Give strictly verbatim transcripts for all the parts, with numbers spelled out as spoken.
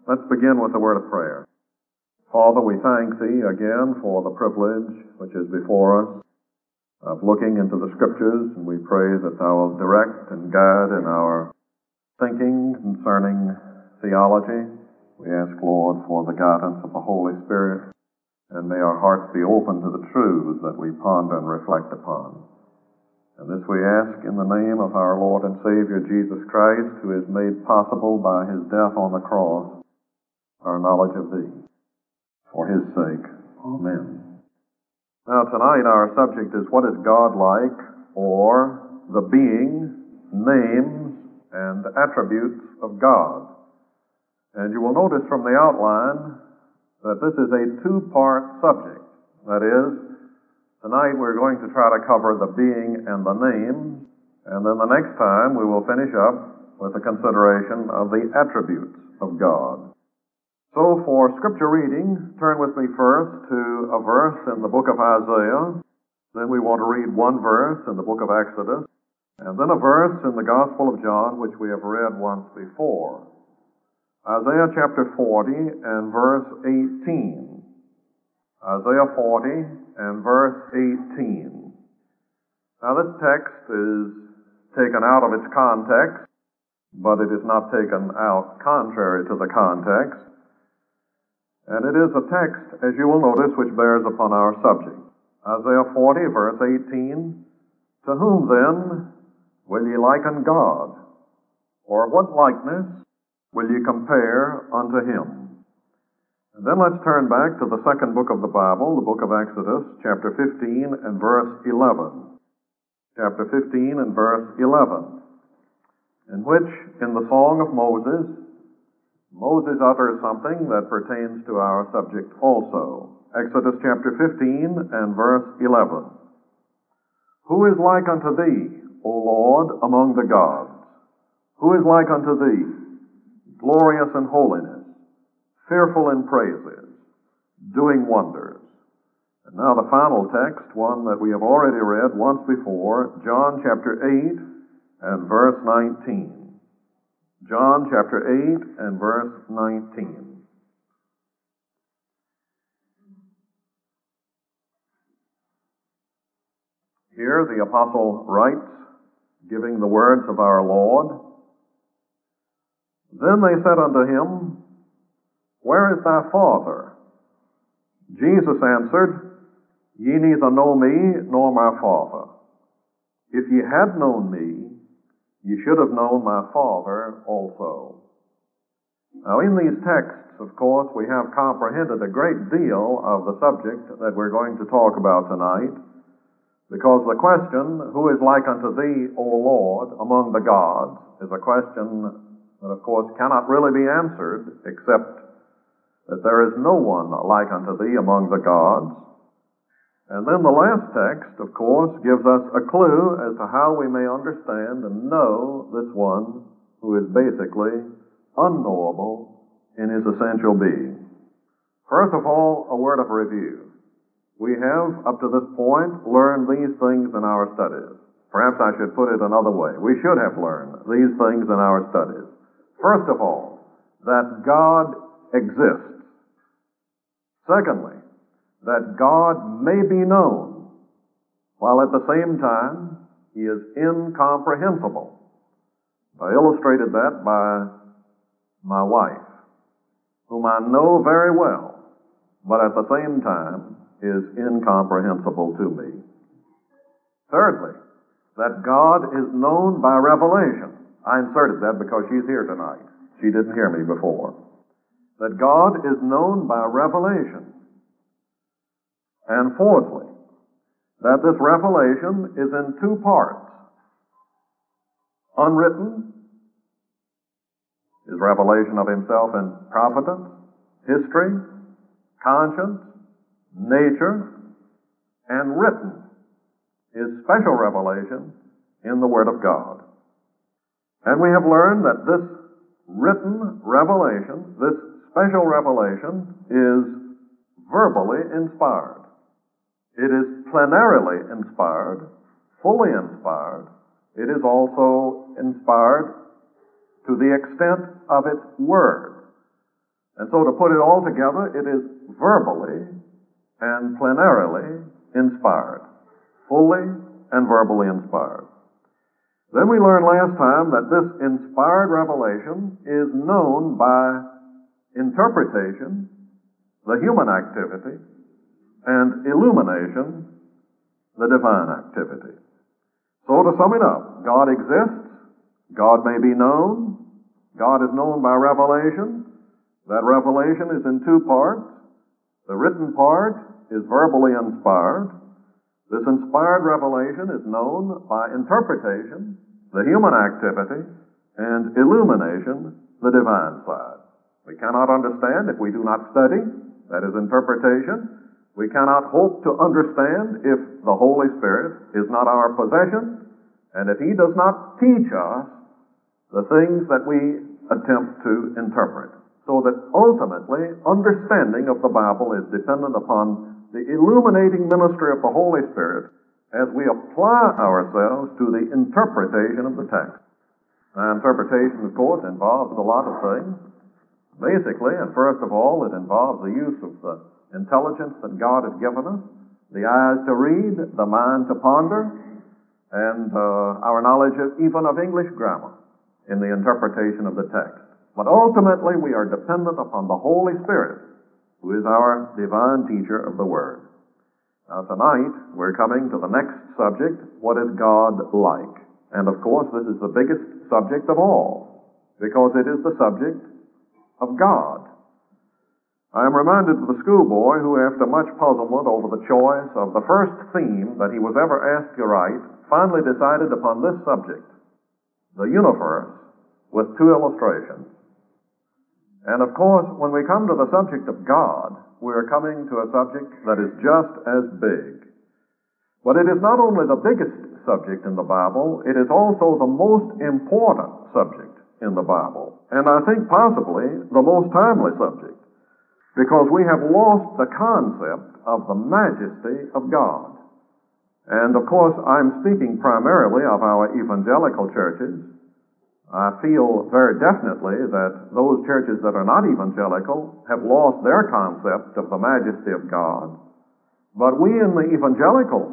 Let's begin with a word of prayer. Father, we thank Thee again for the privilege which is before us of looking into the Scriptures, and we pray that Thou wilt direct and guide in our thinking concerning theology. We ask, Lord, for the guidance of the Holy Spirit, and may our hearts be open to the truths that we ponder and reflect upon. And this we ask in the name of our Lord and Savior Jesus Christ, who is made possible by His death on the cross, our knowledge of Thee. For His sake, Amen. Now tonight our subject is what is God like, or the being, names, and attributes of God. And you will notice from the outline that this is a two-part subject. That is, tonight we're going to try to cover the being and the name, and then the next time we will finish up with a consideration of the attributes of God. So for scripture reading, turn with me first to a verse in the book of Isaiah. Then we want to read one verse in the book of Exodus, and then a verse in the Gospel of John, which we have read once before. Isaiah chapter forty and verse eighteen. Isaiah forty and verse eighteen. Now this text is taken out of its context, but it is not taken out contrary to the context. And it is a text, as you will notice, which bears upon our subject. Isaiah forty, verse eighteen, "To whom then will ye liken God? Or what likeness will ye compare unto Him?" And then let's turn back to the second book of the Bible, the book of Exodus, chapter fifteen and verse eleven. Chapter fifteen and verse eleven, in which, in the Song of Moses, Moses utters something that pertains to our subject also. Exodus chapter fifteen and verse eleven. "Who is like unto Thee, O Lord, among the gods? Who is like unto Thee, glorious in holiness, fearful in praises, doing wonders?" And now the final text, one that we have already read once before, John chapter eight and verse nineteen. John chapter eight and verse nineteen. Here the apostle writes, giving the words of our Lord, "Then they said unto him, Where is thy Father? Jesus answered, Ye neither know me nor my Father. If ye had known me, ye should have known my Father also." Now in these texts, of course, we have comprehended a great deal of the subject that we're going to talk about tonight, because the question, "Who is like unto Thee, O Lord, among the gods?" is a question that, of course, cannot really be answered except that there is no one like unto Thee among the gods. And then the last text, of course, gives us a clue as to how we may understand and know this one who is basically unknowable in his essential being. First of all, a word of review. We have, up to this point, learned these things in our studies. Perhaps I should put it another way. We should have learned these things in our studies. First of all, that God exists. Secondly, that God may be known, while at the same time He is incomprehensible. I illustrated that by my wife, whom I know very well, but at the same time is incomprehensible to me. Thirdly, that God is known by revelation. I inserted that because she's here tonight. She didn't hear me before. That God is known by revelation. And fourthly, that this revelation is in two parts. Unwritten is revelation of Himself in providence, history, conscience, nature, and written is special revelation in the Word of God. And we have learned that this written revelation, this special revelation, is verbally inspired. It is plenarily inspired, fully inspired. It is also inspired to the extent of its words. And so to put it all together, it is verbally and plenarily inspired. Fully and verbally inspired. Then we learned last time that this inspired revelation is known by interpretation, the human activity, and illumination, the divine activity. So to sum it up, God exists, God may be known, God is known by revelation. That revelation is in two parts. The written part is verbally inspired. This inspired revelation is known by interpretation, the human activity, and illumination, the divine side. We cannot understand if we do not study, that is interpretation. We cannot hope to understand if the Holy Spirit is not our possession, and if He does not teach us the things that we attempt to interpret. So that ultimately, understanding of the Bible is dependent upon the illuminating ministry of the Holy Spirit as we apply ourselves to the interpretation of the text. Now, interpretation, of course, involves a lot of things. Basically, and first of all, it involves the use of the intelligence that God has given us, the eyes to read, the mind to ponder, and uh, our knowledge of, even of English grammar in the interpretation of the text. But ultimately, we are dependent upon the Holy Spirit, who is our divine teacher of the Word. Now, tonight, we're coming to the next subject, what is God like? And of course, this is the biggest subject of all, because it is the subject of God. I am reminded of the schoolboy who, after much puzzlement over the choice of the first theme that he was ever asked to write, finally decided upon this subject, the universe, with two illustrations. And of course, when we come to the subject of God, we are coming to a subject that is just as big. But it is not only the biggest subject in the Bible, it is also the most important subject in the Bible. And I think possibly the most timely subject, because we have lost the concept of the majesty of God. And of course, I'm speaking primarily of our evangelical churches. I feel very definitely that those churches that are not evangelical have lost their concept of the majesty of God. But we in the evangelical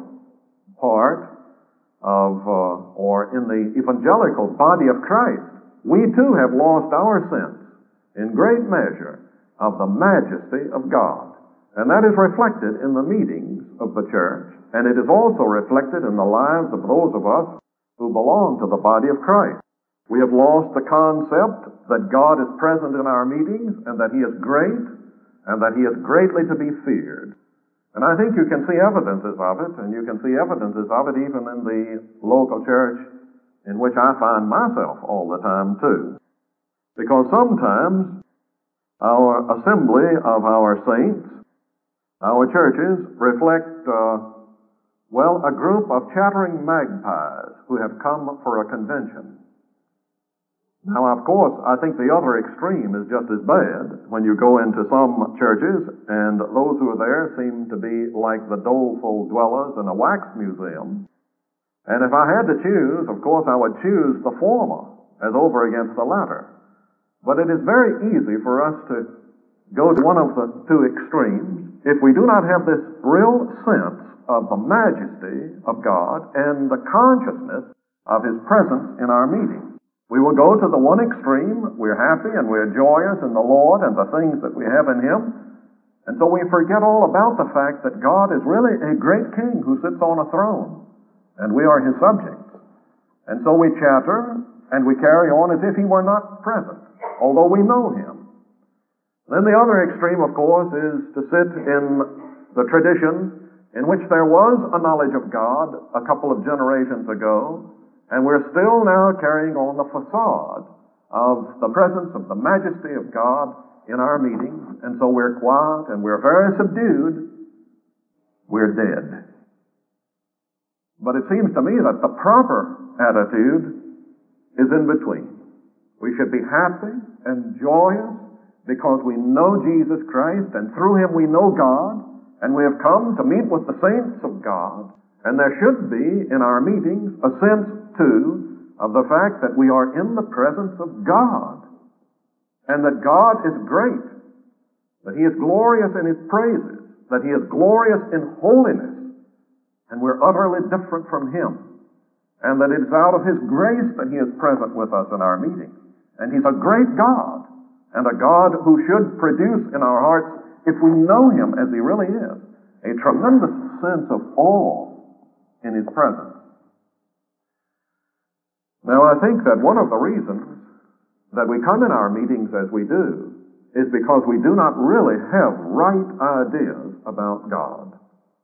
part of, uh, or in the evangelical body of Christ, we too have lost our sense, in great measure, of the majesty of God. And that is reflected in the meetings of the church, and it is also reflected in the lives of those of us who belong to the body of Christ. We have lost the concept that God is present in our meetings and that He is great and that He is greatly to be feared. And I think you can see evidences of it, and you can see evidences of it even in the local church in which I find myself all the time too. Because sometimes our assembly of our saints, our churches, reflect, uh, well, a group of chattering magpies who have come for a convention. Now, of course, I think the other extreme is just as bad when you go into some churches and those who are there seem to be like the doleful dwellers in a wax museum. And if I had to choose, of course, I would choose the former as over against the latter. But it is very easy for us to go to one of the two extremes if we do not have this real sense of the majesty of God and the consciousness of His presence in our meeting. We will go to the one extreme, we're happy and we're joyous in the Lord and the things that we have in Him, and so we forget all about the fact that God is really a great King who sits on a throne, and we are His subjects. And so we chatter and we carry on as if He were not present, although we know Him. Then the other extreme, of course, is to sit in the tradition in which there was a knowledge of God a couple of generations ago, and we're still now carrying on the facade of the presence of the majesty of God in our meetings, and so we're quiet and we're very subdued. We're dead. But it seems to me that the proper attitude is in between. We should be happy and joyous because we know Jesus Christ, and through Him we know God, and we have come to meet with the saints of God. And there should be in our meetings a sense, too, of the fact that we are in the presence of God, and that God is great, that He is glorious in His praises, that He is glorious in holiness, and we're utterly different from Him, and that it is out of His grace that He is present with us in our meetings. And He's a great God, and a God who should produce in our hearts, if we know Him as He really is, a tremendous sense of awe in His presence. Now, I think that one of the reasons that we come in our meetings as we do is because we do not really have right ideas about God.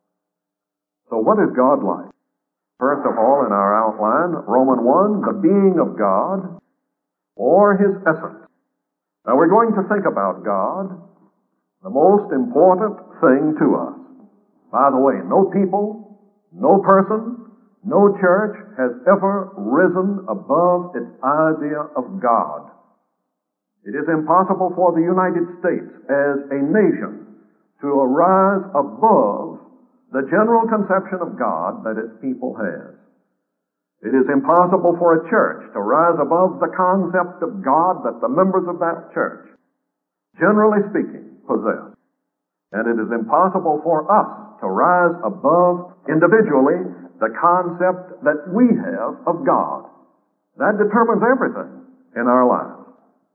So what is God like? First of all, in our outline, Romans one, the being of God, or His essence. Now, we're going to think about God, the most important thing to us. By the way, no people, no person, no church has ever risen above its idea of God. It is impossible for the United States as a nation to arise above the general conception of God that its people has. It is impossible for a church to rise above the concept of God that the members of that church, generally speaking, possess. And it is impossible for us to rise above, individually, the concept that we have of God. That determines everything in our lives.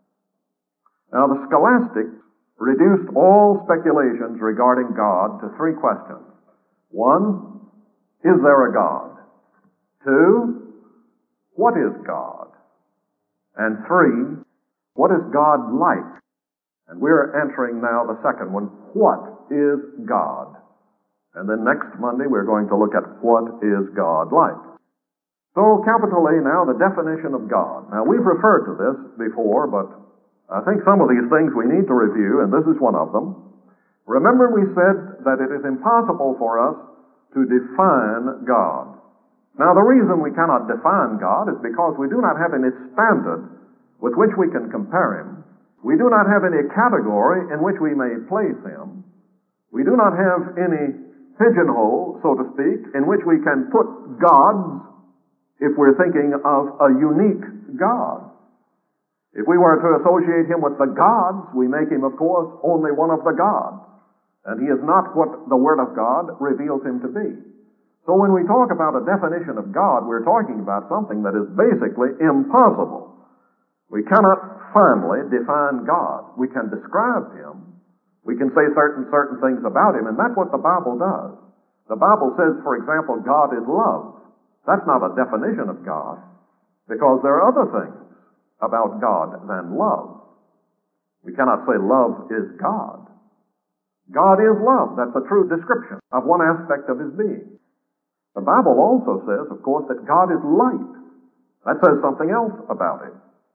Now, the scholastics reduced all speculations regarding God to three questions. One, is there a God? Two, what is God? And three, what is God like? And we're entering now the second one, what is God? And then next Monday we're going to look at what is God like. So, capital A now, the definition of God. Now, we've referred to this before, but I think some of these things we need to review, and this is one of them. Remember, we said that it is impossible for us to define God. Now, the reason we cannot define God is because we do not have any standard with which we can compare Him. We do not have any category in which we may place Him. We do not have any pigeonhole, so to speak, in which we can put gods if we're thinking of a unique God. If we were to associate Him with the gods, we make Him, of course, only one of the gods. And He is not what the Word of God reveals Him to be. So when we talk about a definition of God, we're talking about something that is basically impossible. We cannot finally define God. We can describe Him. We can say certain, certain things about Him, and that's what the Bible does. The Bible says, for example, God is love. That's not a definition of God, because there are other things about God than love. We cannot say love is God. God is love. That's a true description of one aspect of His being. The Bible also says, of course, that God is light. That says something else about Him.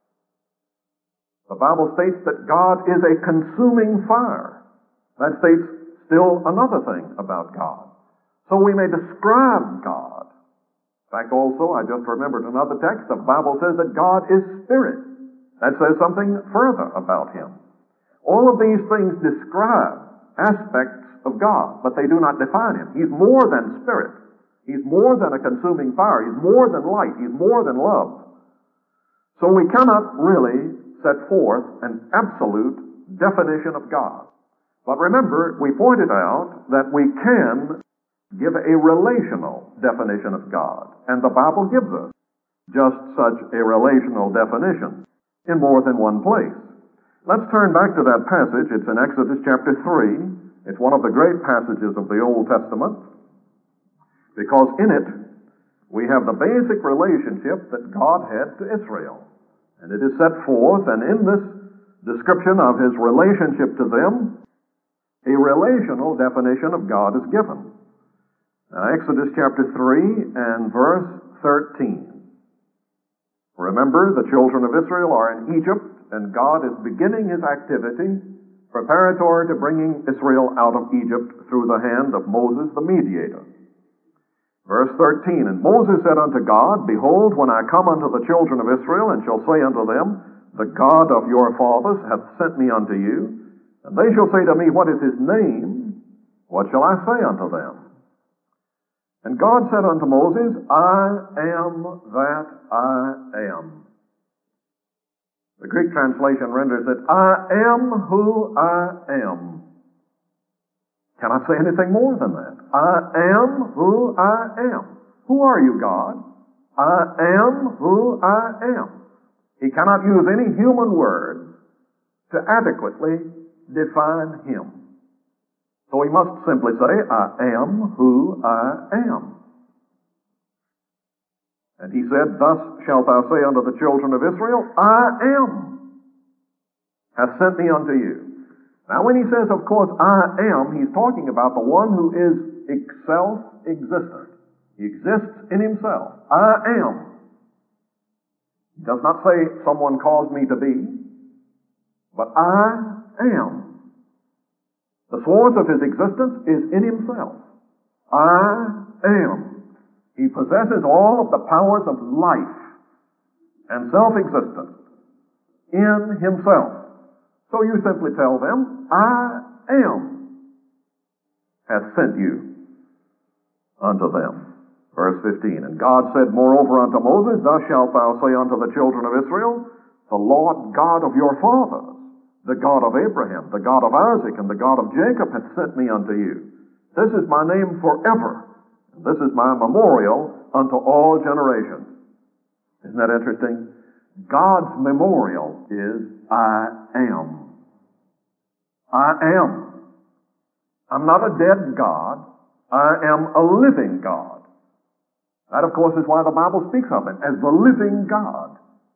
The Bible states that God is a consuming fire. That states still another thing about God. So we may describe God. In fact, also, I just remembered another text. The Bible says that God is spirit. That says something further about Him. All of these things describe aspects of God, but they do not define Him. He's more than spirit. He's more than a consuming fire. He's more than light. He's more than love. So we cannot really set forth an absolute definition of God. But remember, we pointed out that we can give a relational definition of God. And the Bible gives us just such a relational definition in more than one place. Let's turn back to that passage. It's in Exodus chapter three. It's one of the great passages of the Old Testament, because in it we have the basic relationship that God had to Israel. And it is set forth, and in this description of His relationship to them, a relational definition of God is given. Now, Exodus chapter three and verse thirteen. Remember, the children of Israel are in Egypt, and God is beginning His activity preparatory to bringing Israel out of Egypt through the hand of Moses the mediator. Verse thirteen, and Moses said unto God, Behold, when I come unto the children of Israel, and shall say unto them, The God of your fathers hath sent me unto you, and they shall say to me, What is His name? What shall I say unto them? And God said unto Moses, I am that I am. The Greek translation renders it, I am who I am. Cannot say anything more than that. I am who I am. Who are you, God? I am who I am. He cannot use any human words to adequately define him. So he must simply say, I am who I am. And he said, thus shalt thou say unto the children of Israel, I am, hath sent me unto you. Now when he says, of course, I am, he's talking about the one who is self-existent. He exists in himself. I am. He does not say, someone caused me to be, but I am. The source of his existence is in himself. I am. He possesses all of the powers of life and self-existence in himself. So you simply tell them, I am, hath sent you unto them. Verse fifteen, and God said moreover unto Moses, thus shalt thou say unto the children of Israel, the Lord God of your fathers, the God of Abraham, the God of Isaac, and the God of Jacob hath sent me unto you. This is my name forever. This is my memorial unto all generations. Isn't that interesting? God's memorial is, I am. I am. I'm not a dead God. I am a living God. That, of course, is why the Bible speaks of him as the living God.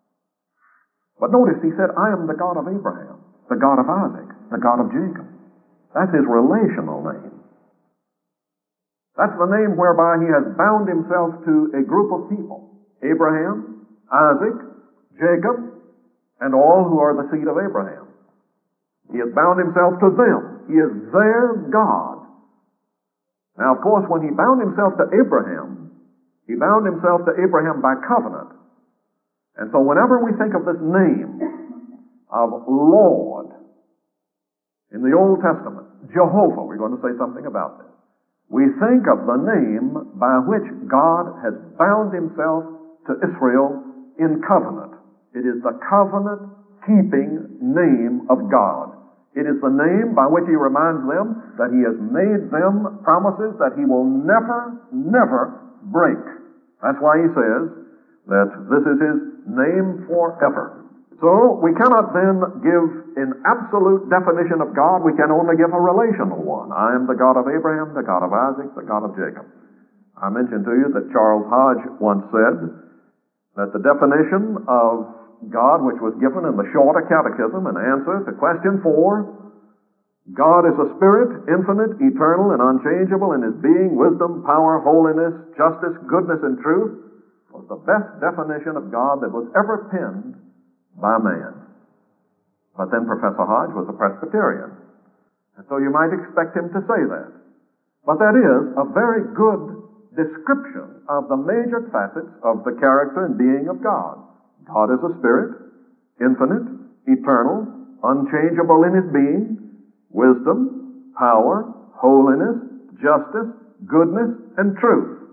But notice, he said, I am the God of Abraham, the God of Isaac, the God of Jacob. That's his relational name. That's the name whereby he has bound himself to a group of people. Abraham, Isaac, Jacob, and all who are the seed of Abraham. He has bound himself to them. He is their God. Now, of course, when he bound himself to Abraham, he bound himself to Abraham by covenant. And so whenever we think of this name of Lord in the Old Testament, Jehovah, we're going to say something about this. We think of the name by which God has bound himself to Israel in covenant. It is the covenant-keeping name of God. It is the name by which he reminds them that he has made them promises that he will never, never break. That's why he says that this is his name forever. So we cannot then give an absolute definition of God. We can only give a relational one. I am the God of Abraham, the God of Isaac, the God of Jacob. I mentioned to you that Charles Hodge once said that the definition of God, which was given in the Shorter Catechism in answer to question four, God is a spirit, infinite, eternal, and unchangeable in his being, wisdom, power, holiness, justice, goodness, and truth, was the best definition of God that was ever penned by man. But then Professor Hodge was a Presbyterian, and so you might expect him to say that. But that is a very good description of the major facets of the character and being of God. God is a spirit, infinite, eternal, unchangeable in his being, wisdom, power, holiness, justice, goodness, and truth.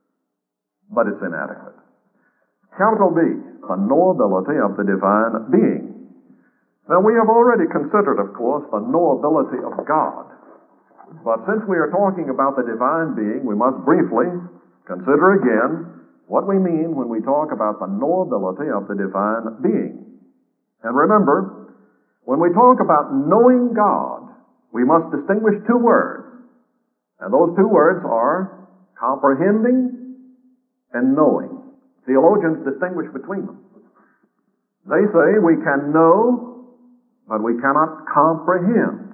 But it's inadequate. Capital B, the knowability of the divine being. Now, we have already considered, of course, the knowability of God. But since we are talking about the divine being, we must briefly consider again what we mean when we talk about the knowability of the divine being. And remember, when we talk about knowing God, we must distinguish two words. And those two words are comprehending and knowing. Theologians distinguish between them. They say we can know, but we cannot comprehend.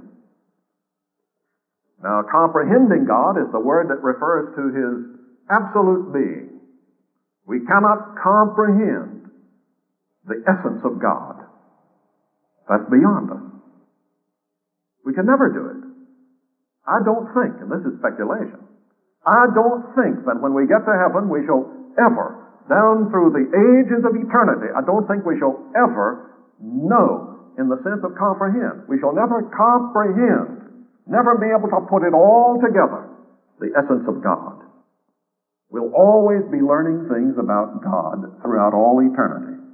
Now, comprehending God is the word that refers to his absolute being. We cannot comprehend the essence of God. That's beyond us. We can never do it. I don't think, and this is speculation, I don't think that when we get to heaven we shall ever, down through the ages of eternity, I don't think we shall ever know in the sense of comprehend. We shall never comprehend, never be able to put it all together, the essence of God. We'll always be learning things about God throughout all eternity.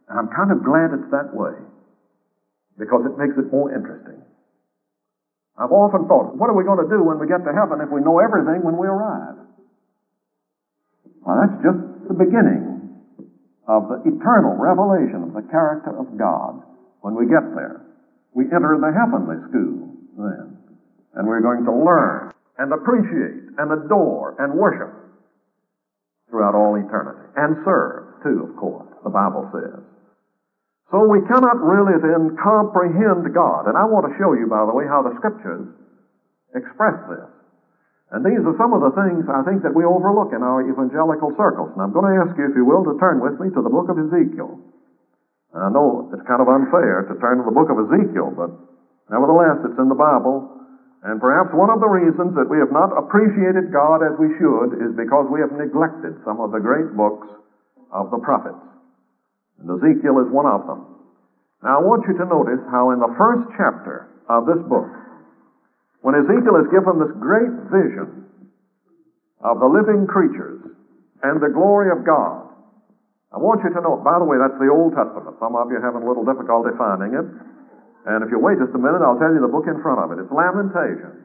And I'm kind of glad it's that way, because it makes it more interesting. I've often thought, what are we going to do when we get to heaven if we know everything when we arrive? Well, that's just the beginning of the eternal revelation of the character of God. When we get there, we enter the heavenly school then, and we're going to learn and appreciate and adore and worship throughout all eternity. And serve, too, of course, the Bible says. So we cannot really then comprehend God. And I want to show you, by the way, how the Scriptures express this. And these are some of the things I think that we overlook in our evangelical circles. And I'm going to ask you, if you will, to turn with me to the book of Ezekiel. And I know it's kind of unfair to turn to the book of Ezekiel, but nevertheless, it's in the Bible. And perhaps one of the reasons that we have not appreciated God as we should is because we have neglected some of the great books of the prophets. And Ezekiel is one of them. Now I want you to notice how in the first chapter of this book, when Ezekiel is given this great vision of the living creatures and the glory of God, I want you to know, by the way, that's the Old Testament. Some of you are having a little difficulty finding it. And if you wait just a minute, I'll tell you the book in front of it. It's Lamentations.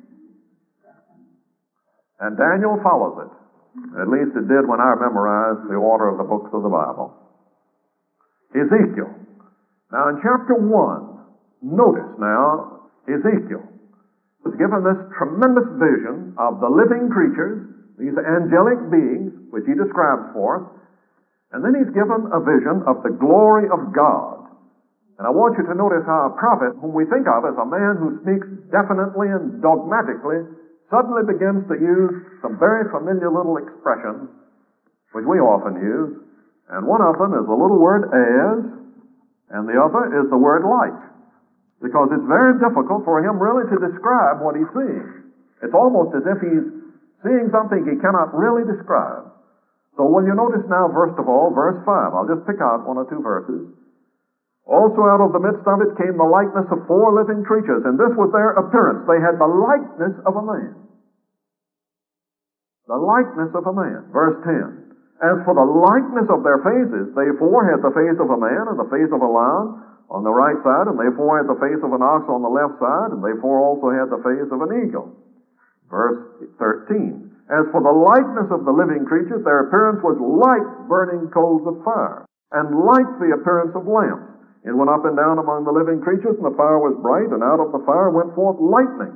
And Daniel follows it. At least it did when I memorized the order of the books of the Bible. Ezekiel. Now in chapter one, notice now, Ezekiel was given this tremendous vision of the living creatures, these angelic beings, which he describes for us, and then he's given a vision of the glory of God. And I want you to notice how a prophet, whom we think of as a man who speaks definitely and dogmatically, suddenly begins to use some very familiar little expressions, which we often use. And one of them is the little word as, and the other is the word like. Because it's very difficult for him really to describe what he's seeing. It's almost as if he's seeing something he cannot really describe. So will you notice now, first of all, verse five. I'll just pick out one or two verses. Also out of the midst of it came the likeness of four living creatures, and this was their appearance. They had the likeness of a man. The likeness of a man. Verse ten. As for the likeness of their faces, they four had the face of a man and the face of a lion on the right side, and they four had the face of an ox on the left side, and they four also had the face of an eagle. Verse thirteen. As for the likeness of the living creatures, their appearance was like burning coals of fire, and like the appearance of lamps. It went up and down among the living creatures, and the fire was bright, and out of the fire went forth lightning.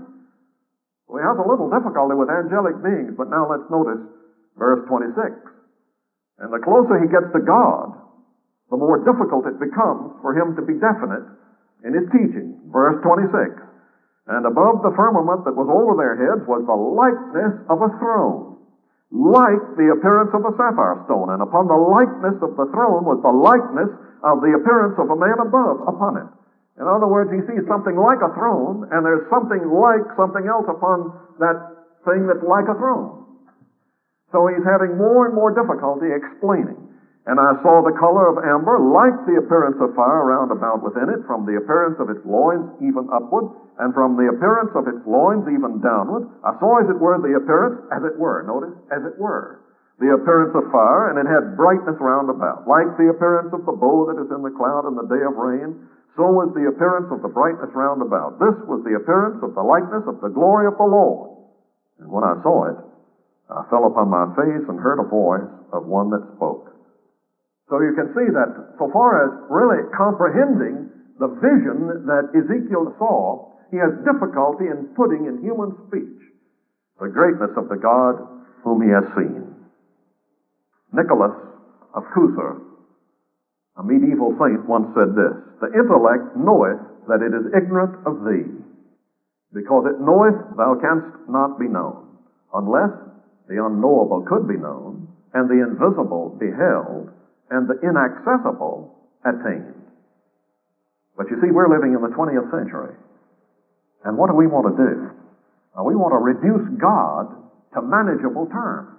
We have a little difficulty with angelic beings, but now let's notice verse twenty-six. And the closer he gets to God, the more difficult it becomes for him to be definite in his teaching. Verse twenty-six. And above the firmament that was over their heads was the likeness of a throne, like the appearance of a sapphire stone. And upon the likeness of the throne was the likeness of the appearance of a man above upon it. In other words, he sees something like a throne, and there's something like something else upon that thing that's like a throne. So he's having more and more difficulty explaining. And I saw the color of amber, like the appearance of fire round about within it, from the appearance of its loins even upward, and from the appearance of its loins even downward. I saw, as it were, the appearance, as it were, notice, as it were, the appearance of fire, and it had brightness round about. Like the appearance of the bow that is in the cloud in the day of rain, so was the appearance of the brightness round about. This was the appearance of the likeness of the glory of the Lord. And when I saw it, I fell upon my face and heard a voice of one that spoke. So you can see that so far as really comprehending the vision that Ezekiel saw, he has difficulty in putting in human speech the greatness of the God whom he has seen. Nicholas of Cusa, a medieval saint, once said this: the intellect knoweth that it is ignorant of thee, because it knoweth thou canst not be known, unless the unknowable could be known, and the invisible beheld, and the inaccessible attained. But you see, we're living in the twentieth century. And what do we want to do? Uh, we want to reduce God to manageable terms.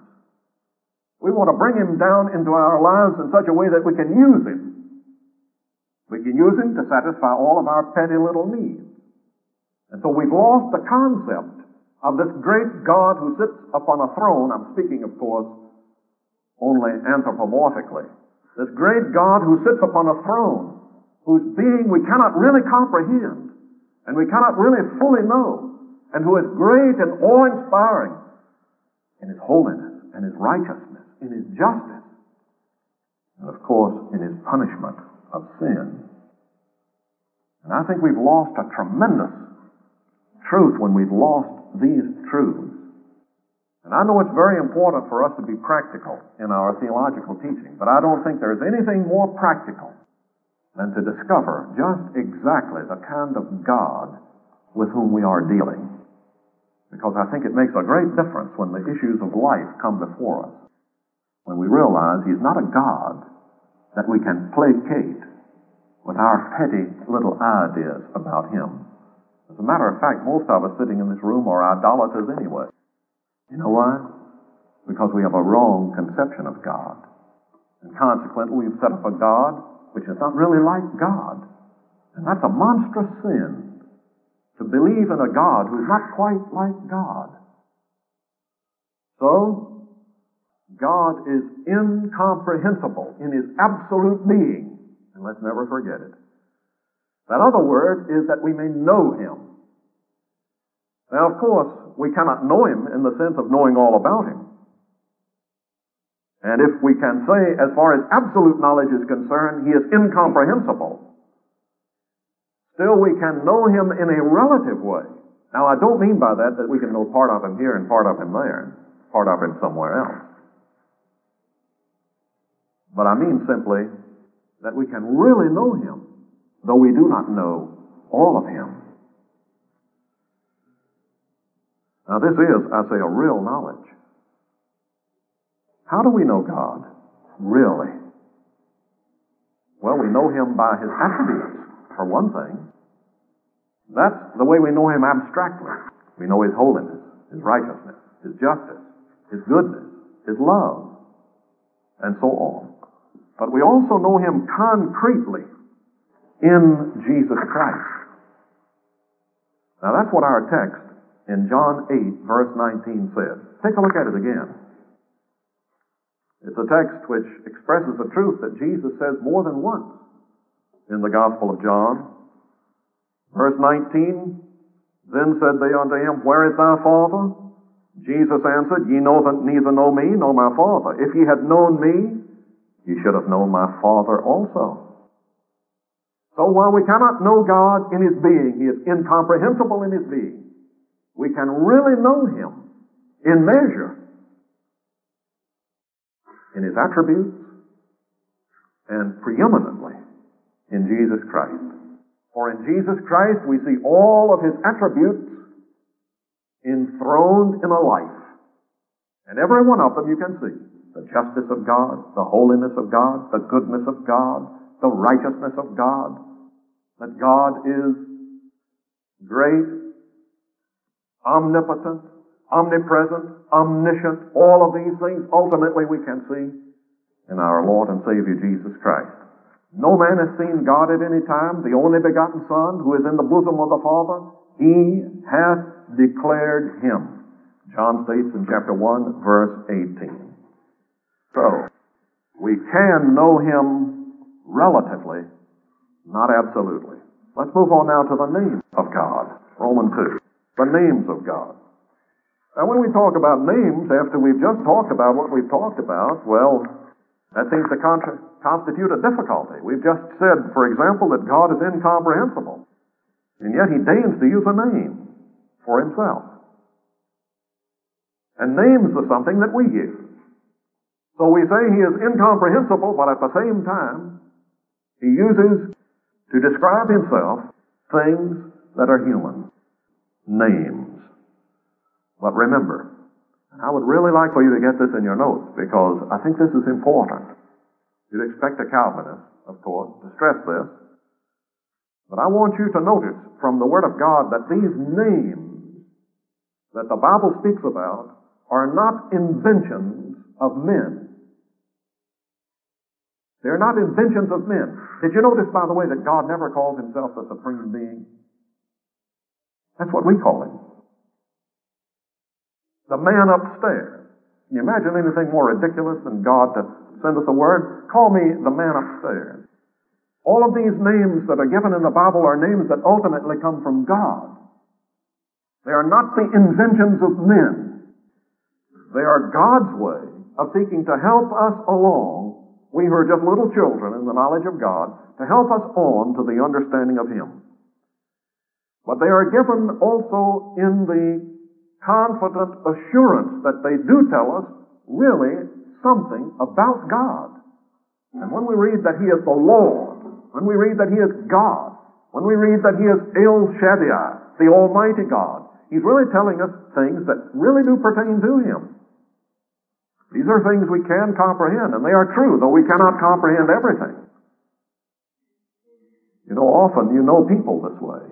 We want to bring him down into our lives in such a way that we can use him. We can use him to satisfy all of our petty little needs. And so we've lost the concept of this great God who sits upon a throne. I'm speaking, of course, only anthropomorphically. This great God who sits upon a throne, whose being we cannot really comprehend, and we cannot really fully know, and who is great and awe-inspiring in His holiness and His righteousness, in His justice, and of course in His punishment of sin. And I think we've lost a tremendous truth when we've lost these truths. And I know it's very important for us to be practical in our theological teaching, but I don't think there's anything more practical than to discover just exactly the kind of God with whom we are dealing. Because I think it makes a great difference when the issues of life come before us, when we realize He's not a God that we can placate with our petty little ideas about Him. As a matter of fact, most of us sitting in this room are idolaters anyway. You know why? Because we have a wrong conception of God. And consequently, we've set up a God which is not really like God. And that's a monstrous sin, to believe in a God who's not quite like God. So, God is incomprehensible in His absolute being. And let's never forget it. That other word is that we may know Him. Now, of course, we cannot know Him in the sense of knowing all about Him. And if we can say, as far as absolute knowledge is concerned, He is incomprehensible, still we can know Him in a relative way. Now, I don't mean by that that we can know part of Him here and part of Him there, and part of Him somewhere else. But I mean simply that we can really know Him, though we do not know all of Him. Now this is, I say, a real knowledge. How do we know God? Really? Well, we know Him by His attributes, for one thing. That's the way we know Him abstractly. We know His holiness, His righteousness, His justice, His goodness, His love, and so on. But we also know Him concretely in Jesus Christ. Now that's what our text in John eight, verse nineteen says. Take a look at it again. It's a text which expresses a truth that Jesus says more than once in the Gospel of John. Verse nineteen, then said they unto Him, Where is thy Father? Jesus answered, Ye know that neither know me, nor my Father. If ye had known me, ye should have known my Father also. So while we cannot know God in His being, He is incomprehensible in His being, we can really know Him in measure in His attributes and preeminently in Jesus Christ. For in Jesus Christ we see all of His attributes enthroned in a life. And every one of them you can see. The justice of God, the holiness of God, the goodness of God, the righteousness of God. That God is great, omnipotent, omnipresent, omniscient. All of these things ultimately we can see in our Lord and Savior Jesus Christ. No man has seen God at any time. The only begotten Son, who is in the bosom of the Father, He hath declared Him. John states in chapter one, verse eighteen. So, we can know Him relatively, not absolutely. Let's move on now to the name of God. Romans two. The names of God. Now when we talk about names, after we've just talked about what we've talked about, well, that seems to contra- constitute a difficulty. We've just said, for example, that God is incomprehensible. And yet He deigns to use a name for Himself. And names are something that we use. So we say He is incomprehensible, but at the same time, He uses to describe Himself things that are human. Names. But remember, I would really like for you to get this in your notes, because I think this is important. You'd expect a Calvinist, of course, to stress this. But I want you to notice from the Word of God that these names that the Bible speaks about are not inventions of men. They're not inventions of men. Did you notice, by the way, that God never calls Himself the Supreme Being? That's what we call Him. The man upstairs. Can you imagine anything more ridiculous than God to send us a word, call me the man upstairs. All of these names that are given in the Bible are names that ultimately come from God. They are not the inventions of men. They are God's way of seeking to help us along, we who are just little children in the knowledge of God, to help us on to the understanding of Him. But they are given also in the confident assurance that they do tell us really something about God. And when we read that He is the Lord, when we read that He is God, when we read that He is El Shaddai, the Almighty God, He's really telling us things that really do pertain to Him. These are things we can comprehend, and they are true, though we cannot comprehend everything. You know, often you know people this way.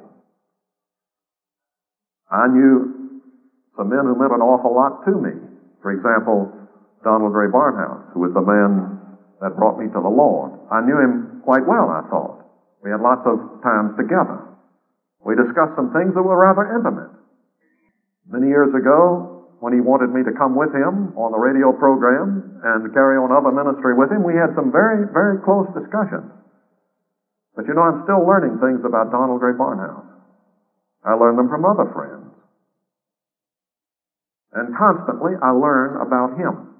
I knew some men who meant an awful lot to me. For example, Donald Ray Barnhouse, who was the man that brought me to the Lord. I knew him quite well, I thought. We had lots of times together. We discussed some things that were rather intimate. Many years ago, when he wanted me to come with him on the radio program and carry on other ministry with him, we had some very, very close discussions. But you know, I'm still learning things about Donald Ray Barnhouse. I learn them from other friends. And constantly I learn about him.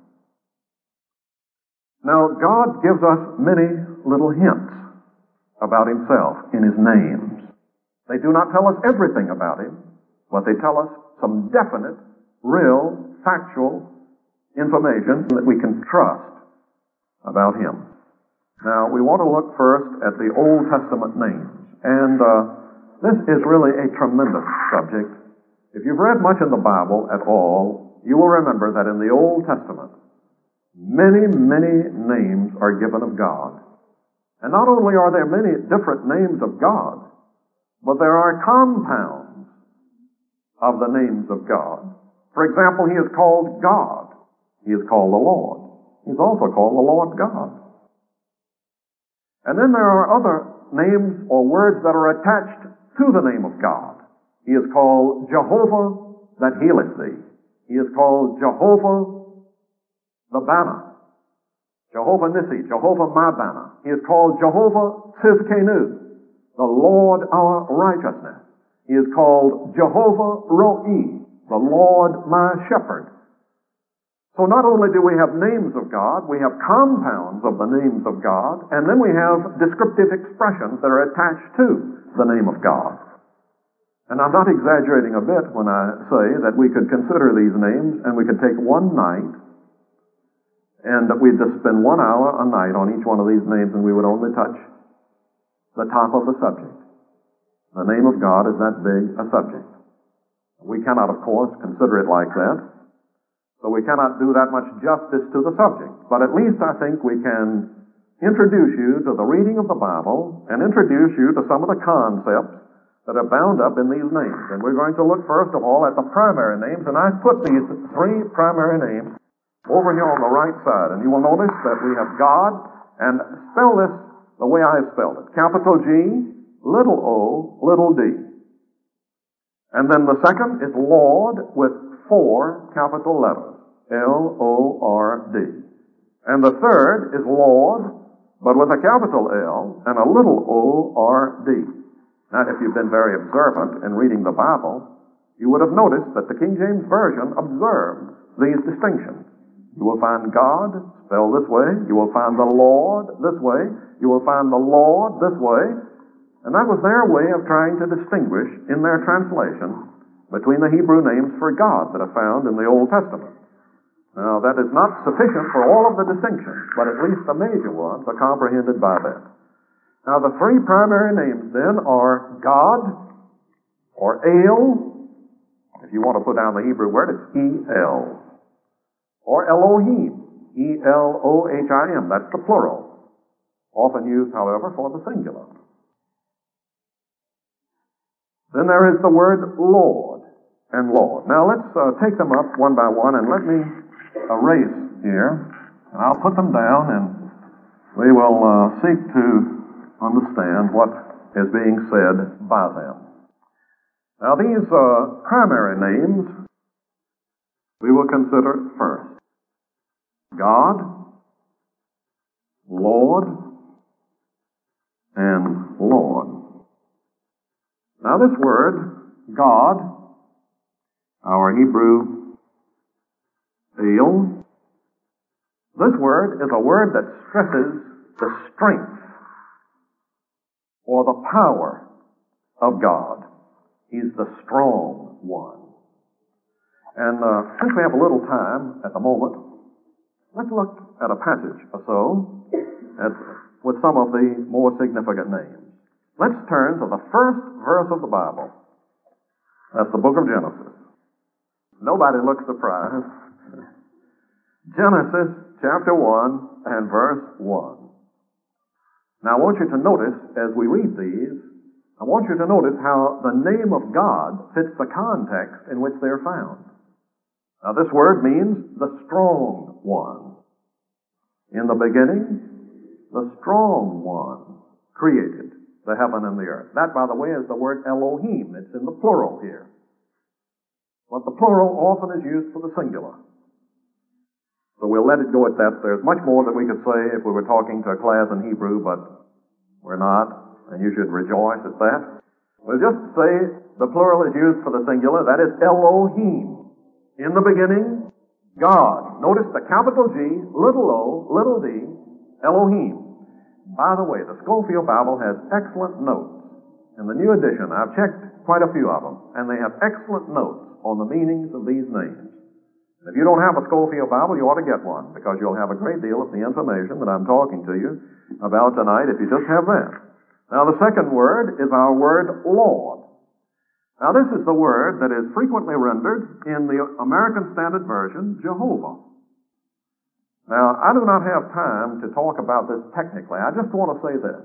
Now, God gives us many little hints about Himself in His names. They do not tell us everything about Him, but they tell us some definite, real, factual information that we can trust about Him. Now, we want to look first at the Old Testament names. And uh, this is really a tremendous subject. If you've read much in the Bible at all, you will remember that in the Old Testament, many, many names are given of God. And not only are there many different names of God, but there are compounds of the names of God. For example, He is called God. He is called the Lord. He's also called the Lord God. And then there are other names or words that are attached to the name of God. He is called Jehovah that healeth thee. He is called Jehovah the banner. Jehovah Nissi, Jehovah my banner. He is called Jehovah Tzidkenu, the Lord our righteousness. He is called Jehovah Ro'i, the Lord my shepherd. So not only do we have names of God, we have compounds of the names of God, and then we have descriptive expressions that are attached to the name of God. And I'm not exaggerating a bit when I say that we could consider these names and we could take one night and we'd just spend one hour a night on each one of these names and we would only touch the top of the subject. The name of God is that big a subject. We cannot, of course, consider it like that. So we cannot do that much justice to the subject. But at least I think we can introduce you to the reading of the Bible and introduce you to some of the concepts that are bound up in these names. And we're going to look first of all at the primary names. And I've put these three primary names over here on the right side. And you will notice that we have God, and spell this the way I have spelled it. Capital G, little o, little d. And then the second is Lord with four capital letters. L O R D. And the third is Lord, but with a capital L and a little O R D. Now, if you've been very observant in reading the Bible, you would have noticed that the King James Version observes these distinctions. You will find God spelled this way. You will find the Lord this way. You will find the Lord this way. And that was their way of trying to distinguish in their translation between the Hebrew names for God that are found in the Old Testament. Now, that is not sufficient for all of the distinctions, but at least the major ones are comprehended by that. Now, the three primary names then are God, or El. If you want to put down the Hebrew word, it's E L. Or Elohim, E L O H I M. That's the plural, often used, however, for the singular. Then there is the word Lord and Lord. Now, let's uh, take them up one by one, and let me erase here, and I'll put them down, and we will uh, seek to understand what is being said by them. Now, these uh, primary names we will consider first. God, Lord, and Lord. Now this word, God, our Hebrew El, this word is a word that stresses the strength or the power of God. He's the strong one. And uh, since we have a little time at the moment, let's look at a passage or so at, with some of the more significant names. Let's turn to the first verse of the Bible. That's the book of Genesis. Nobody looks surprised. Genesis chapter one and verse one. Now I want you to notice as we read these, I want you to notice how the name of God fits the context in which they're found. Now this word means the strong one. In the beginning, the strong one created the heaven and the earth. That, by the way, is the word Elohim. It's in the plural here. But the plural often is used for the singular. So we'll let it go at that. There's much more that we could say if we were talking to a class in Hebrew, but we're not, and you should rejoice at that. We'll just say the plural is used for the singular. That is Elohim. In the beginning, God. Notice the capital G, little o, little d, Elohim. By the way, the Scofield Bible has excellent notes. In the new edition, I've checked quite a few of them, and they have excellent notes on the meanings of these names. If you don't have a Scofield Bible, you ought to get one, because you'll have a great deal of the information that I'm talking to you about tonight if you just have that. Now, the second word is our word Lord. Now, this is the word that is frequently rendered in the American Standard Version, Jehovah. Now, I do not have time to talk about this technically. I just want to say this,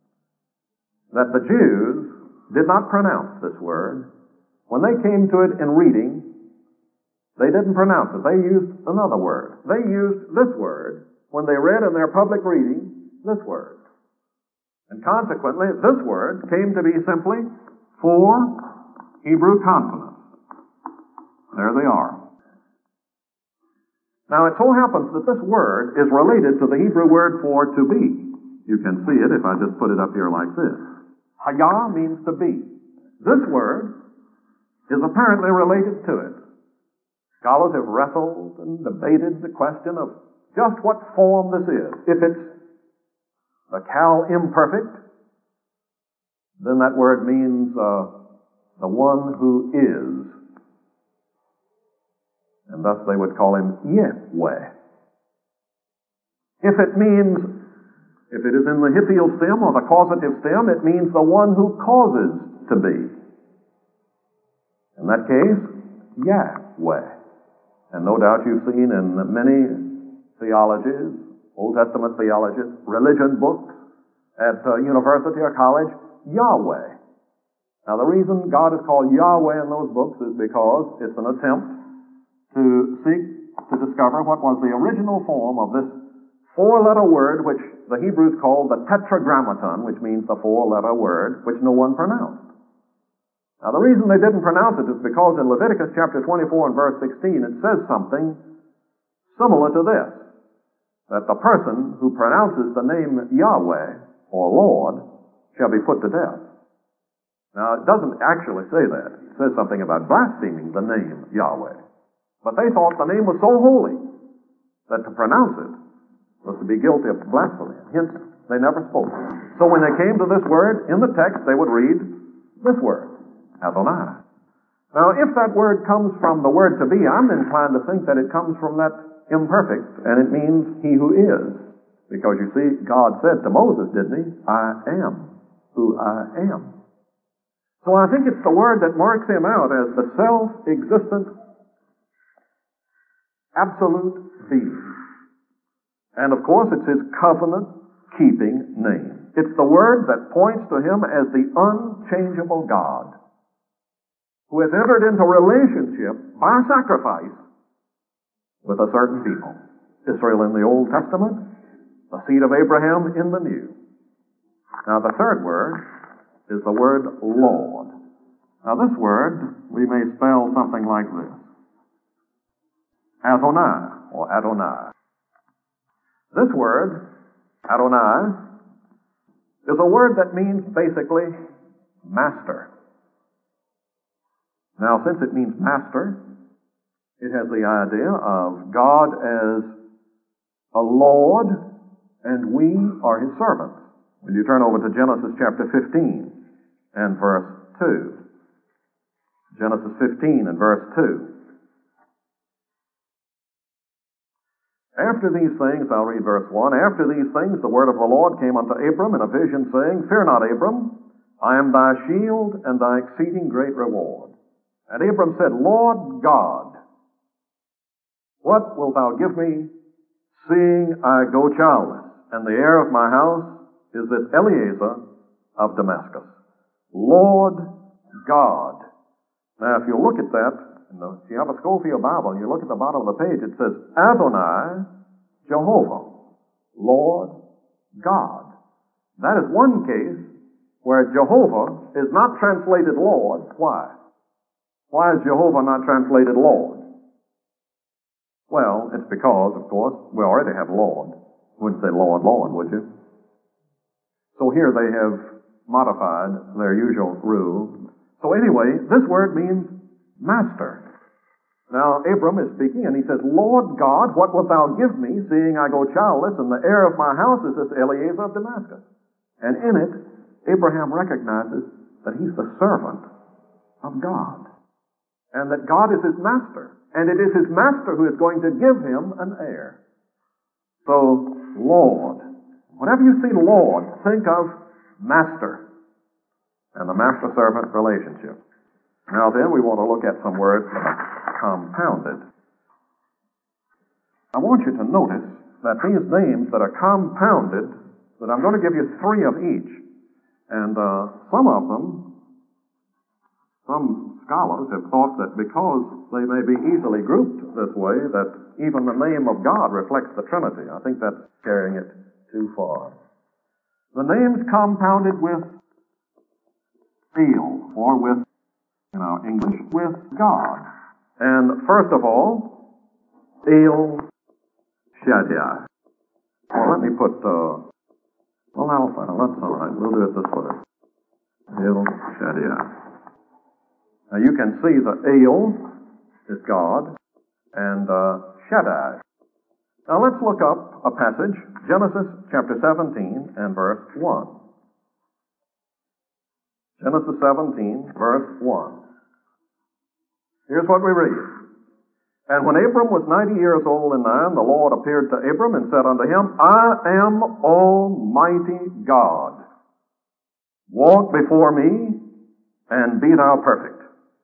that the Jews did not pronounce this word. When they came to it in reading, they didn't pronounce it. They used another word. They used this word when they read in their public reading this word. And consequently, this word came to be simply four Hebrew consonants. There they are. Now, it so happens that this word is related to the Hebrew word for to be. You can see it if I just put it up here like this. Hayah means to be. This word is apparently related to it. Scholars have wrestled and debated the question of just what form this is. If it's the Cal imperfect, then that word means uh, the one who is. And thus they would call him Yahweh. If it means, if it is in the Hippial stem or the causative stem, it means the one who causes to be. In that case, Yahweh. And no doubt you've seen in many theologies, Old Testament theologies, religion books at uh, university or college, Yahweh. Now the reason God is called Yahweh in those books is because it's an attempt to seek to discover what was the original form of this four-letter word which the Hebrews called the Tetragrammaton, which means the four-letter word, which no one pronounced. Now the reason they didn't pronounce it is because in Leviticus chapter twenty-four and verse sixteen it says something similar to this, that the person who pronounces the name Yahweh or Lord shall be put to death. Now it doesn't actually say that. It says something about blaspheming the name Yahweh. But they thought the name was so holy that to pronounce it was to be guilty of blasphemy. Hence, they never spoke. So when they came to this word, in the text, they would read this word, Adonai. Now, if that word comes from the word to be, I'm inclined to think that it comes from that imperfect, and it means he who is. Because you see, God said to Moses, didn't he? I am who I am. So I think it's the word that marks him out as the self-existent absolute being. And of course, it's his covenant-keeping name. It's the word that points to him as the unchangeable God, who has entered into relationship by sacrifice with a certain people. Israel in the Old Testament, the seed of Abraham in the New. Now the third word is the word Lord. Now this word we may spell something like this. Adonai, or Adonai. This word Adonai, is a word that means basically master. Now, since it means master, it has the idea of God as a Lord, and we are His servants. When you turn over to Genesis chapter fifteen and verse two. Genesis fifteen and verse two. After these things, I'll read verse one. After these things, the word of the Lord came unto Abram in a vision, saying, Fear not, Abram, I am thy shield and thy exceeding great reward. And Abram said, Lord God, what wilt thou give me, seeing I go childless, and the heir of my house is this Eliezer of Damascus? Lord God. Now, if you look at that, if you have a Scofield Bible and you look at the bottom of the page, it says, Adonai, Jehovah, Lord God. That is one case where Jehovah is not translated Lord. Why? Why is Jehovah not translated Lord? Well, it's because, of course, we already have Lord. You wouldn't say Lord, Lord, would you? So here they have modified their usual rule. So anyway, this word means master. Now, Abram is speaking, and he says, Lord God, what wilt thou give me, seeing I go childless, and the heir of my house is this Eliezer of Damascus? And in it, Abraham recognizes that he's the servant of God, and that God is his master, and it is his master who is going to give him an heir. So, Lord. Whenever you see Lord, think of master and the master-servant relationship. Now then, we want to look at some words that are compounded. I want you to notice that these names that are compounded, that I'm going to give you three of each. And uh, some of them, some scholars have thought that because they may be easily grouped this way, that even the name of God reflects the Trinity. I think that's carrying it too far. The names compounded with El, or with, in our English, with God. And first of all, El Shaddai. Well, let me put, uh, well, Alpha. That's all right. We'll do it this way. El Shaddai. Now you can see the El is God, and uh, Shaddai. Now let's look up a passage, Genesis chapter seventeen and verse one. Genesis seventeen, verse one. Here's what we read. And when Abram was ninety years old and nine, the Lord appeared to Abram and said unto him, I am Almighty God. Walk before me, and be thou perfect.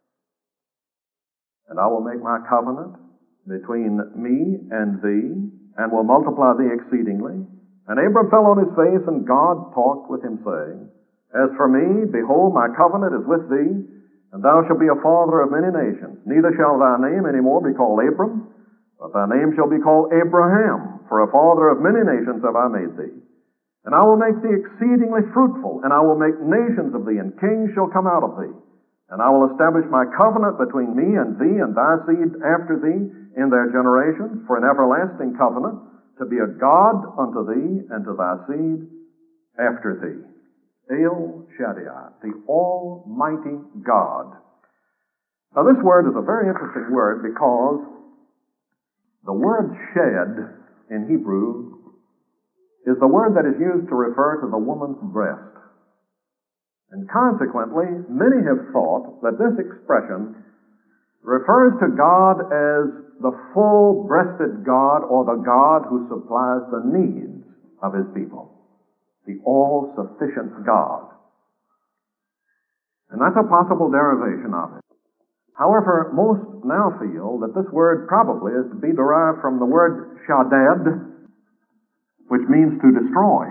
And I will make my covenant between me and thee, and will multiply thee exceedingly. And Abram fell on his face, and God talked with him, saying, As for me, behold, my covenant is with thee, and thou shalt be a father of many nations. Neither shall thy name any more be called Abram, but thy name shall be called Abraham, for a father of many nations have I made thee. And I will make thee exceedingly fruitful, and I will make nations of thee, and kings shall come out of thee. And I will establish my covenant between me and thee and thy seed after thee in their generations, for an everlasting covenant, to be a God unto thee and to thy seed after thee. El Shaddai, the Almighty God. Now this word is a very interesting word because the word shed in Hebrew is the word that is used to refer to the woman's breast. And consequently, many have thought that this expression refers to God as the full-breasted God, or the God who supplies the needs of his people. The all-sufficient God. And that's a possible derivation of it. However, most now feel that this word probably is to be derived from the word shadad, which means to destroy.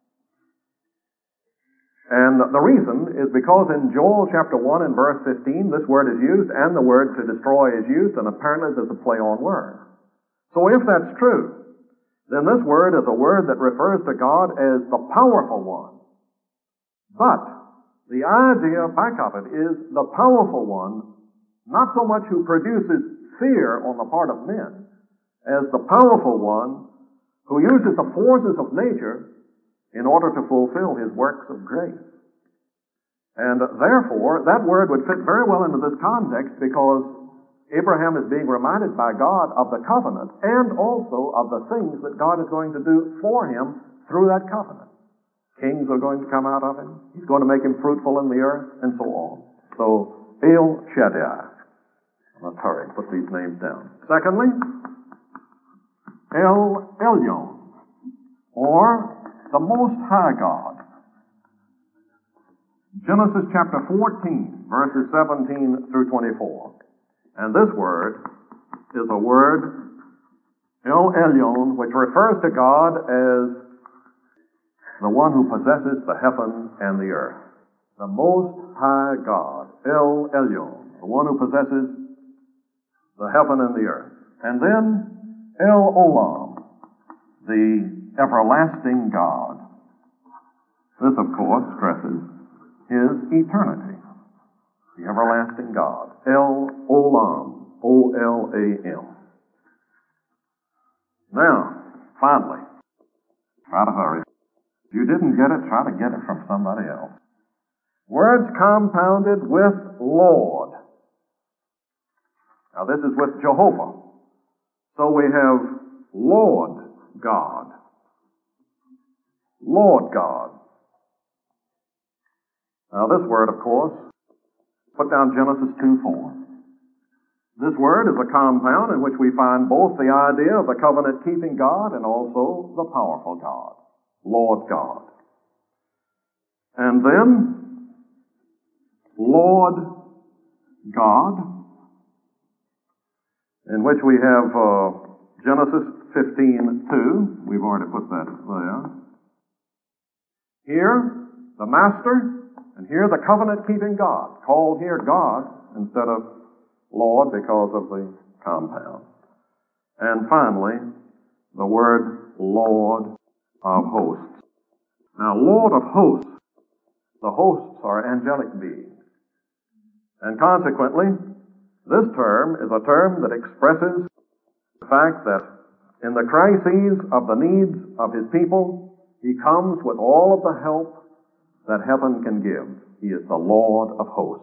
And the reason is because in Joel chapter one and verse fifteen, this word is used, and the word to destroy is used, and apparently there's a play on words. So if that's true, then this word is a word that refers to God as the powerful one. But the idea back of it is the powerful one, not so much who produces fear on the part of men, as the powerful one who uses the forces of nature in order to fulfill his works of grace. And therefore, that word would fit very well into this context, because Abraham is being reminded by God of the covenant and also of the things that God is going to do for him through that covenant. Kings are going to come out of him. He's going to make him fruitful in the earth, and so on. So, El Shaddai. Let's hurry, put these names down. Secondly, El Elyon, or the Most High God. Genesis chapter fourteen, verses seventeen through twenty-four. And this word is a word, El Elyon, which refers to God as the one who possesses the heaven and the earth. The Most High God, El Elyon, the one who possesses the heaven and the earth. And then El Olam, the everlasting God. This, of course, stresses his eternity. The everlasting God. El Olam. O L A M. Now, finally, try to hurry. If you didn't get it, try to get it from somebody else. Words compounded with Lord. Now, this is with Jehovah. So we have Lord God. Lord God. Now, this word, of course, put down Genesis two four. This word is a compound in which we find both the idea of the covenant-keeping God and also the powerful God. Lord God. And then, Lord God, in which we have uh, Genesis fifteen two. We've already put that there. Here, the Master, and here the covenant-keeping God, called here God instead of Lord because of the compound. And finally, the word Lord of hosts. Now, Lord of hosts, the hosts are angelic beings. And consequently, this term is a term that expresses the fact that in the crises of the needs of his people, he comes with all of the help that heaven can give. He is the Lord of hosts.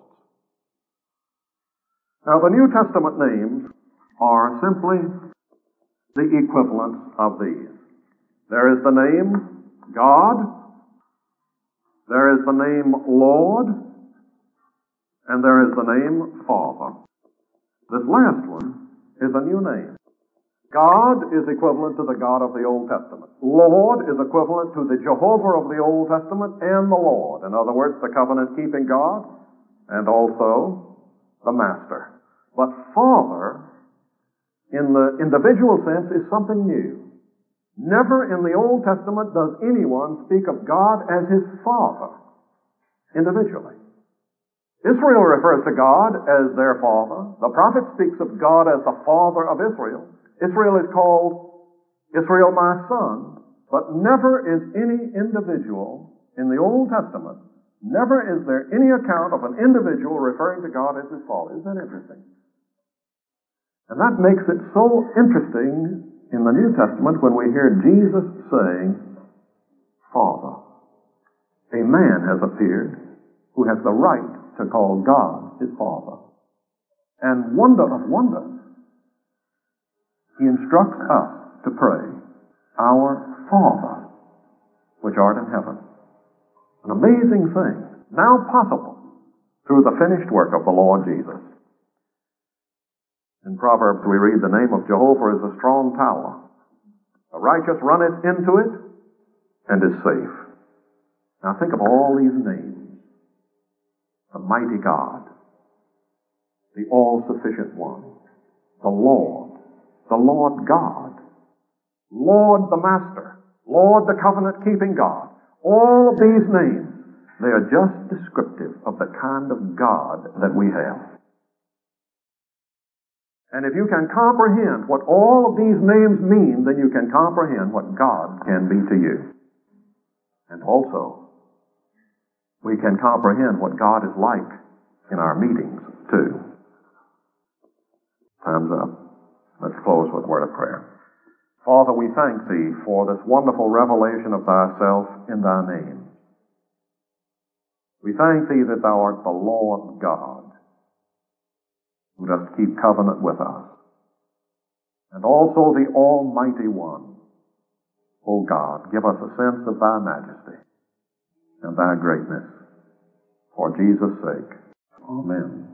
Now, the New Testament names are simply the equivalents of these. There is the name God, there is the name Lord, and there is the name Father. This last one is a new name. God is equivalent to the God of the Old Testament. Lord is equivalent to the Jehovah of the Old Testament and the Lord. In other words, the covenant-keeping God and also the Master. But Father, in the individual sense, is something new. Never in the Old Testament does anyone speak of God as his Father, individually. Israel refers to God as their Father. The prophet speaks of God as the Father of Israel. Israel is called Israel my son, but never is any individual in the Old Testament, never is there any account of an individual referring to God as his Father. Isn't that interesting? And that makes it so interesting in the New Testament when we hear Jesus saying, Father. A man has appeared who has the right to call God his Father. And wonder of wonders, he instructs us to pray, Our Father, which art in heaven. An amazing thing, now possible through the finished work of the Lord Jesus. In Proverbs we read, the name of Jehovah is a strong tower. The righteous runneth into it and is safe. Now think of all these names. The mighty God, the all-sufficient one, the Lord, the Lord God, Lord the Master, Lord the covenant-keeping God. All of these names, they are just descriptive of the kind of God that we have. And if you can comprehend what all of these names mean, then you can comprehend what God can be to you. And also, we can comprehend what God is like in our meetings, too. Time's up. Let's close with a word of prayer. Father, we thank Thee for this wonderful revelation of Thyself in Thy name. We thank Thee that Thou art the Lord God, who dost keep covenant with us, and also the Almighty One. O God, give us a sense of Thy majesty and Thy greatness. For Jesus' sake. Amen.